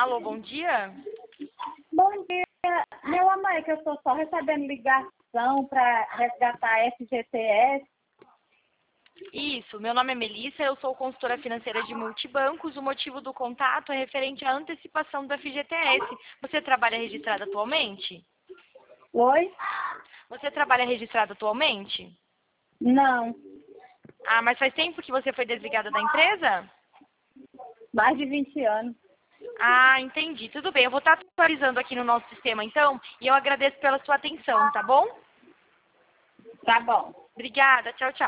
Alô, bom dia? Bom dia. Meu amor, é que eu estou só recebendo ligação para resgatar a FGTS. Isso, meu nome é Melissa, eu sou consultora financeira de multibancos. O motivo do contato é referente à antecipação do FGTS. Você trabalha registrado atualmente? Oi? Você trabalha registrado atualmente? Não, Ah, mas faz tempo que você foi desligada da empresa? mais de 20 anos. Ah, entendi. Tudo bem, eu vou estar atualizando aqui no nosso sistema então, e eu agradeço pela sua atenção, tá bom? Tá bom. Obrigada, tchau, tchau.